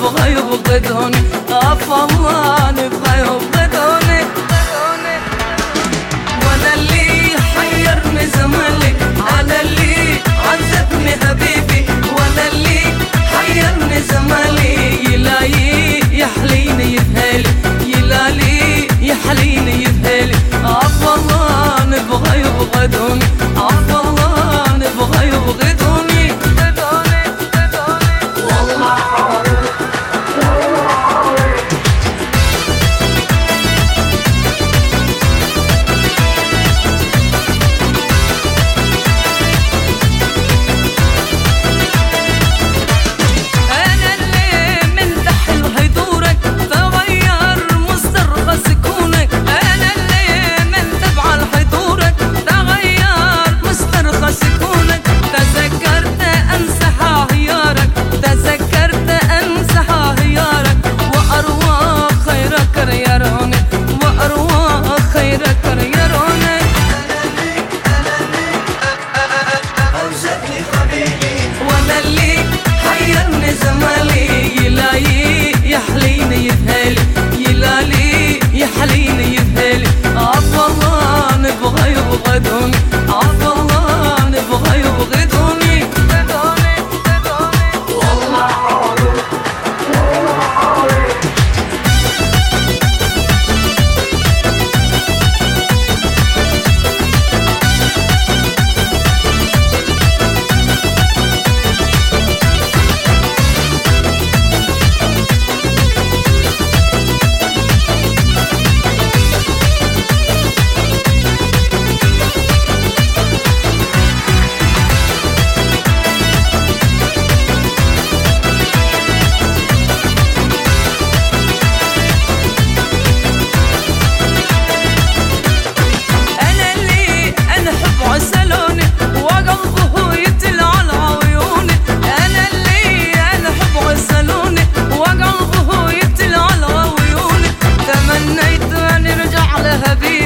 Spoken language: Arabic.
نبغى يبغضوني، عفو الله نبغى يبغضوني. وانا اللي حيرني زمالي، انا اللي عذبني حبيبي، وانا اللي حيرني زمالي. يلاقي يحليني يبهالي، يلاقي يحليني يبهالي. عفو الله نبغى يبغضوني، عفو الله نبغى يبغضوني. يحليني يبهالي، يلالي يحليني يبهالي. عفو الله نبغى يبغضوني، عفو الله نبغى يبغضوني. تمنيت ان يرجع لهبي